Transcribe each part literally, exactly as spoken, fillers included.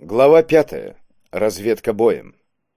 Глава пятая. Разведка боем.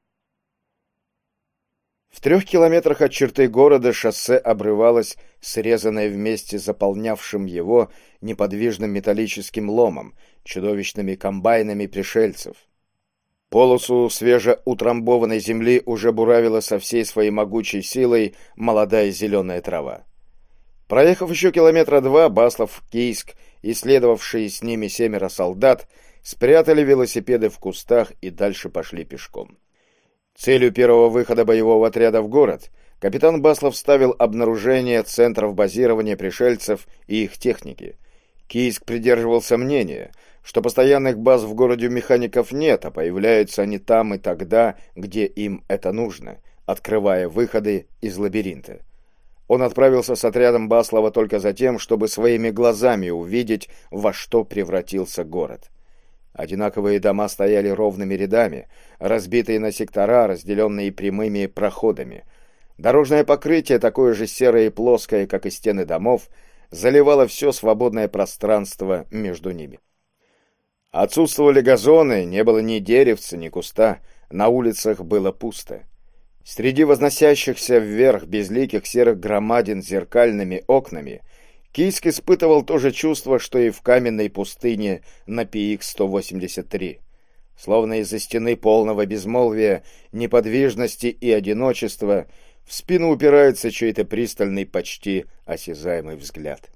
В трех километрах от черты города шоссе обрывалось, срезанное вместе заполнявшим его неподвижным металлическим ломом, чудовищными комбайнами пришельцев. Полосу свежеутрамбованной земли уже буравила со всей своей могучей силой молодая зеленая трава. Проехав еще километра два, Баслов-Кийск и следовавшие с ними семеро солдат спрятали велосипеды в кустах и дальше пошли пешком. Целью первого выхода боевого отряда в город капитан Баслов ставил обнаружение центров базирования пришельцев и их техники. Кийск придерживался мнения, что постоянных баз в городе у механиков нет, а появляются они там и тогда, где им это нужно, открывая выходы из лабиринта. Он отправился с отрядом Баслова только за тем, чтобы своими глазами увидеть, во что превратился город. Одинаковые дома стояли ровными рядами, разбитые на сектора, разделенные прямыми проходами. Дорожное покрытие, такое же серое и плоское, как и стены домов, заливало все свободное пространство между ними. Отсутствовали газоны, не было ни деревца, ни куста, на улицах было пусто. Среди возносящихся вверх безликих серых громадин с зеркальными окнами Кийск испытывал то же чувство, что и в каменной пустыне на пи икс сто восемьдесят три. Словно из-за стены полного безмолвия, неподвижности и одиночества в спину упирается чей-то пристальный, почти осязаемый взгляд.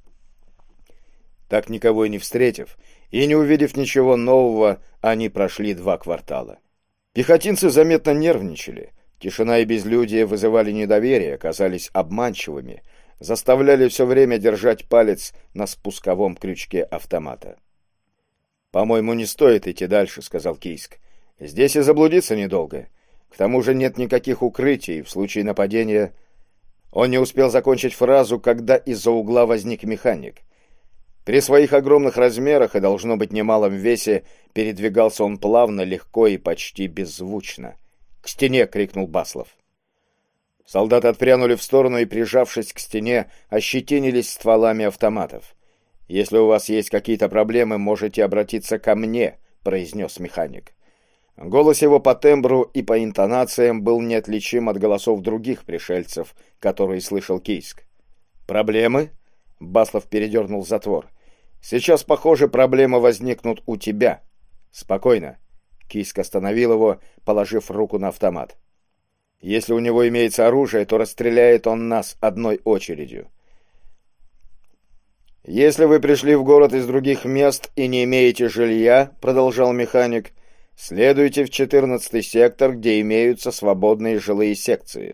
Так никого и не встретив, и не увидев ничего нового, они прошли два квартала. Пехотинцы заметно нервничали. Тишина и безлюдие вызывали недоверие, казались обманчивыми, заставляли все время держать палец на спусковом крючке автомата. «По-моему, не стоит идти дальше», — сказал Кийск. «Здесь и заблудиться недолго. К тому же нет никаких укрытий в случае нападения». Он не успел закончить фразу, когда из-за угла возник механик. При своих огромных размерах и, должно быть, немалом весе передвигался он плавно, легко и почти беззвучно. «К стене!» — крикнул Баслов. Солдаты отпрянули в сторону и, прижавшись к стене, ощетинились стволами автоматов. «Если у вас есть какие-то проблемы, можете обратиться ко мне», — произнес механик. Голос его по тембру и по интонациям был неотличим от голосов других пришельцев, которые слышал Кийск. «Проблемы?» — Баслов передернул затвор. «Сейчас, похоже, проблемы возникнут у тебя». «Спокойно». Кийск остановил его, положив руку на автомат. «Если у него имеется оружие, то расстреляет он нас одной очередью. Если вы пришли в город из других мест и не имеете жилья, — продолжал механик, — следуйте в четырнадцатый сектор, где имеются свободные жилые секции».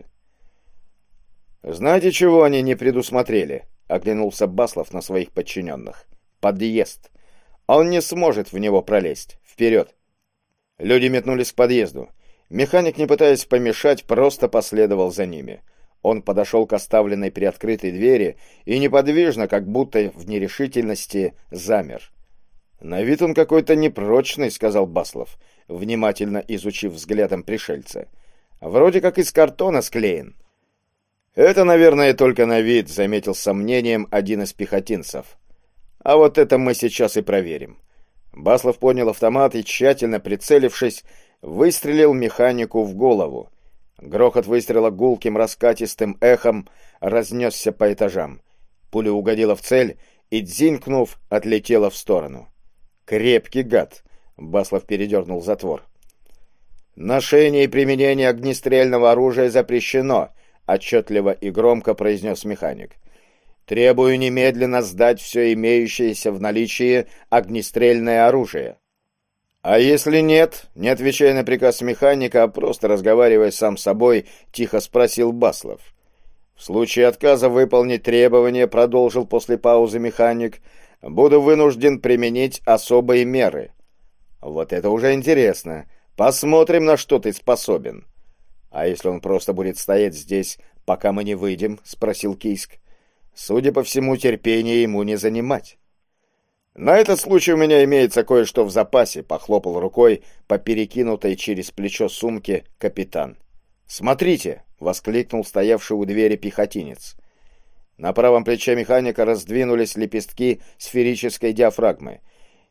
«Знаете, чего они не предусмотрели?» — оглянулся Баслов на своих подчиненных. «Подъезд. Он не сможет в него пролезть. Вперед!» Люди метнулись к подъезду. Механик, не пытаясь помешать, просто последовал за ними. Он подошел к оставленной приоткрытой двери и неподвижно, как будто в нерешительности, замер. «На вид он какой-то непрочный», — сказал Баслов, внимательно изучив взглядом пришельца. «Вроде как из картона склеен». «Это, наверное, только на вид», — заметил с сомнением один из пехотинцев. «А вот это мы сейчас и проверим». Баслов поднял автомат и, тщательно прицелившись, выстрелил механику в голову. Грохот выстрела гулким раскатистым эхом разнесся по этажам. Пуля угодила в цель и, дзинькнув, отлетела в сторону. «Крепкий гад!» — Баслов передернул затвор. «Ношение и применение огнестрельного оружия запрещено», — отчетливо и громко произнес механик. «Требую немедленно сдать все имеющееся в наличии огнестрельное оружие». «А если нет?» — не отвечая на приказ механика, а просто разговаривая сам с собой, тихо спросил Баслов. «В случае отказа выполнить требования, — продолжил после паузы механик, — буду вынужден применить особые меры». «Вот это уже интересно. Посмотрим, на что ты способен». «А если он просто будет стоять здесь, пока мы не выйдем?» — спросил Кийск. «Судя по всему, терпения ему не занимать». «На этот случай у меня имеется кое-что в запасе», — похлопал рукой по перекинутой через плечо сумке капитан. «Смотрите!» — воскликнул стоявший у двери пехотинец. На правом плече механика раздвинулись лепестки сферической диафрагмы.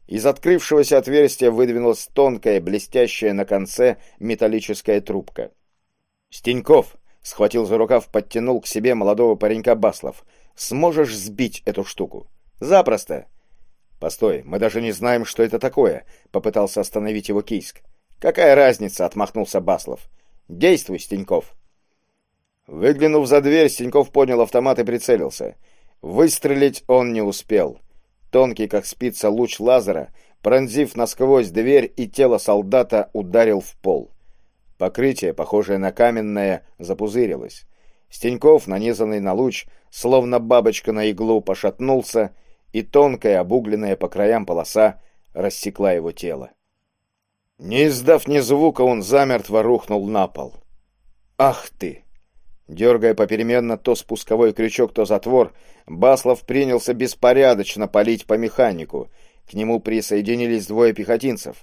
Из открывшегося отверстия выдвинулась тонкая, блестящая на конце металлическая трубка. «Стеньков!» — схватил за рукав, подтянул к себе молодого паренька Баслов. «Сможешь сбить эту штуку?» «Запросто!» «Постой, мы даже не знаем, что это такое», — попытался остановить его Кийск. «Какая разница?» — отмахнулся Баслов. «Действуй, Стеньков!» Выглянув за дверь, Стеньков поднял автомат и прицелился. Выстрелить он не успел. Тонкий, как спица, луч лазера, пронзив насквозь дверь и тело солдата, ударил в пол. Покрытие, похожее на каменное, запузырилось. Стеньков, нанизанный на луч, словно бабочка на иглу, пошатнулся, и тонкая, обугленная по краям полоса рассекла его тело. Не издав ни звука, он замертво рухнул на пол. «Ах ты!» Дергая попеременно то спусковой крючок, то затвор, Баслов принялся беспорядочно палить по механику. К нему присоединились двое пехотинцев.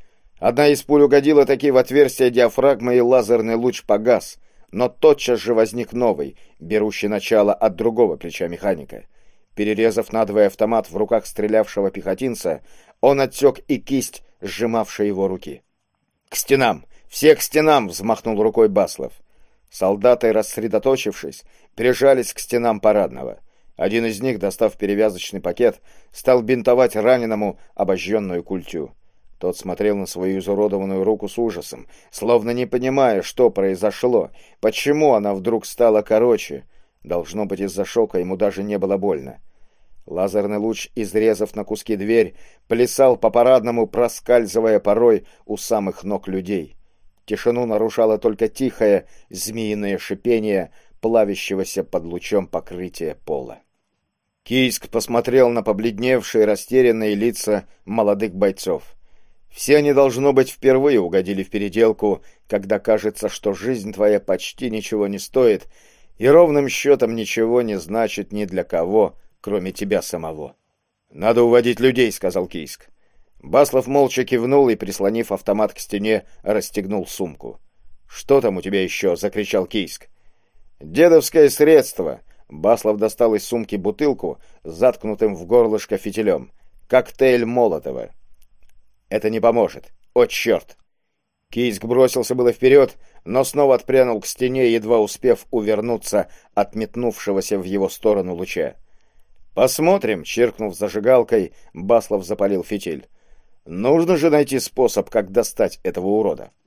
Одна из пуль угодила таки в отверстие диафрагмы, и лазерный луч погас, но тотчас же возник новый, берущий начало от другого плеча механика. Перерезав надвое автомат в руках стрелявшего пехотинца, он отсек и кисть, сжимавшей его руки. «К стенам! Все к стенам!» — взмахнул рукой Баслов. Солдаты, рассредоточившись, прижались к стенам парадного. Один из них, достав перевязочный пакет, стал бинтовать раненому обожженную культю. Тот смотрел на свою изуродованную руку с ужасом, словно не понимая, что произошло, почему она вдруг стала короче. Должно быть, из-за шока ему даже не было больно. Лазерный луч, изрезав на куски дверь, плясал по парадному, проскальзывая порой у самых ног людей. Тишину нарушало только тихое змеиное шипение плавящегося под лучом покрытия пола. Кийск посмотрел на побледневшие, растерянные лица молодых бойцов. Все они, должно быть, впервые угодили в переделку, когда кажется, что жизнь твоя почти ничего не стоит и ровным счетом ничего не значит ни для кого, кроме тебя самого. «Надо уводить людей», — сказал Кийск. Баслов молча кивнул и, прислонив автомат к стене, расстегнул сумку. «Что там у тебя еще?» — закричал Кийск. «Дедовское средство!» Баслов достал из сумки бутылку с заткнутым в горлышко фитилем. «Коктейль Молотова». «Это не поможет. О, черт!» Кийск бросился было вперед, но снова отпрянул к стене, едва успев увернуться от метнувшегося в его сторону луча. «Посмотрим!» — чиркнув зажигалкой, Баслов запалил фитиль. «Нужно же найти способ, как достать этого урода».